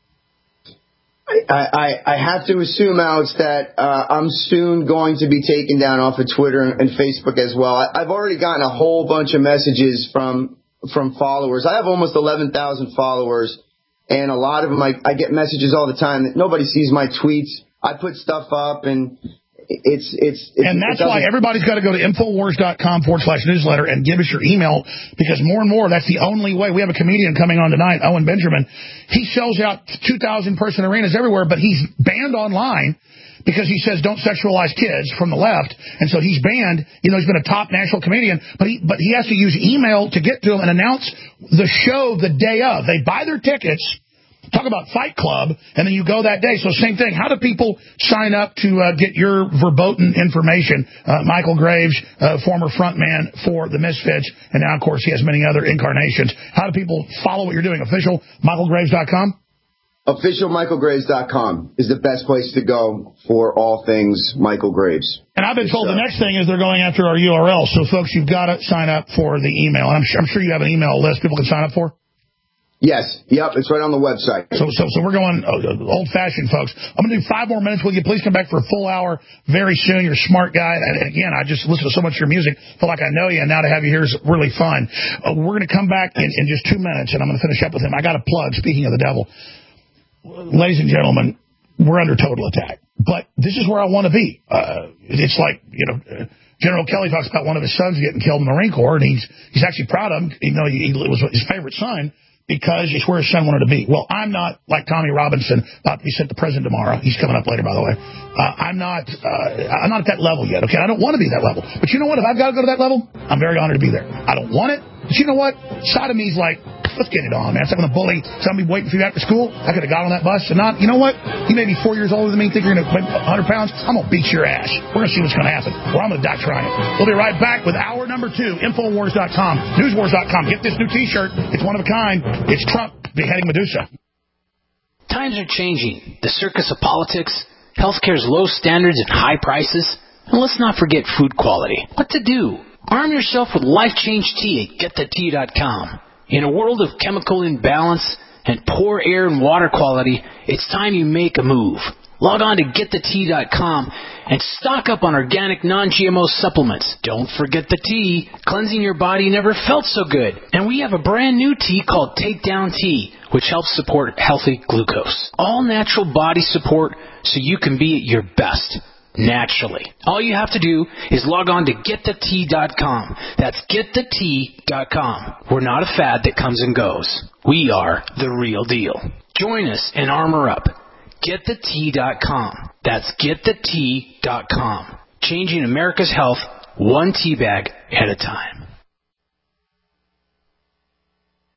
I, I, I have to assume, Alex, that uh, I'm soon going to be taken down off of Twitter and, and Facebook as well. I, I've already gotten a whole bunch of messages from from followers. I have almost eleven thousand followers, and a lot of them, I, I get messages all the time that nobody sees my tweets. I put stuff up, and it's it's, it's and that's it why everybody's got to go to InfoWars.com forward slash newsletter and give us your email, because more and more, that's the only way. We have a comedian coming on tonight, Owen Benjamin. He sells out two thousand person arenas everywhere, but he's banned online because he says don't sexualize kids from the left. And so he's banned, you know, he's been a top national comedian, but he, but he has to use email to get to them and announce the show the day of. They buy their tickets. Talk about Fight Club, and then you go that day. So same thing. How do people sign up to uh, get your verboten information? Uh, Michael Graves, uh, former frontman for the Misfits, and now, of course, he has many other incarnations. How do people follow what you're doing? Official Michael Graves dot com? Official Michael Graves dot com is the best place to go for all things Michael Graves. And I've been told the next thing is they're going after our U R L. So, folks, you've got to sign up for the email. And I'm sure, I'm sure you have an email list people can sign up for. Yes. Yep. It's right on the website. So, so, so we're going uh, old-fashioned, folks. I'm going to do five more minutes with you. Please come back for a full hour very soon. You're a smart guy. And again, I just listen to so much of your music. Feel like I know you, and now to have you here is really fun. Uh, we're going to come back in, in just two minutes, and I'm going to finish up with him. I got a plug, speaking of the devil. Ladies and gentlemen, we're under total attack. But this is where I want to be. Uh, it's like, you know... Uh, General Kelly talks about one of his sons getting killed in the Marine Corps, and he's he's actually proud of him, even though he, he was his favorite son, because it's where his son wanted to be. Well, I'm not like Tommy Robinson, about to be sent to prison tomorrow. He's coming up later, by the way. Uh, I'm not uh, I'm not at that level yet, okay? I don't want to be that level. But you know what? If I've got to go to that level, I'm very honored to be there. I don't want it, but you know what? Side of me's like, let's get it on, man. Instead of a bully, somebody waiting for you after school, I could have got on that bus and not, you know what? You may be four years older than me, think you're going to weigh one hundred pounds. I'm going to beat your ass. We're going to see what's going to happen. Or I'm going to die trying it. We'll be right back with hour number two, Infowars dot com, Newswars dot com. Get this new T-shirt. It's one of a kind. It's Trump beheading Medusa. Times are changing. The circus of politics, healthcare's low standards and high prices, and let's not forget food quality. What to do? Arm yourself with Life Change Tea at get the tea dot com. In a world of chemical imbalance and poor air and water quality, it's time you make a move. Log on to get the tea dot com and stock up on organic non-G M O supplements. Don't forget the tea. Cleansing your body never felt so good. And we have a brand new tea called Takedown Tea, which helps support healthy glucose. All natural body support so you can be at your best. naturally. All you have to do is log on to get the tea dot com. That's get the tea dot com. We're not a fad that comes and goes. We are the real deal. Join us and armor up. get the tea dot com. That's get the tea dot com. Changing America's health one tea bag at a time.